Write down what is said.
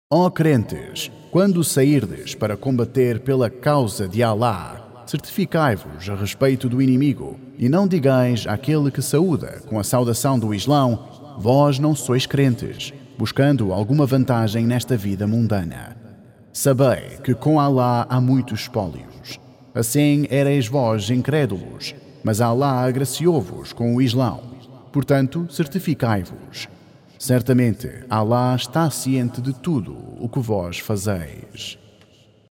Ó crentes, quando sairdes para combater pela causa de Alá, certificai-vos a respeito do inimigo, e não digais àquele que saúda com a saudação do Islão: vós não sois crentes, buscando alguma vantagem nesta vida mundana. Sabei que com Alá há muitos espólios. Assim erais vós incrédulos, mas Alá agraciou-vos com o Islão. Portanto, certificai-vos. Certamente, Alá está ciente de tudo o que vós fazeis.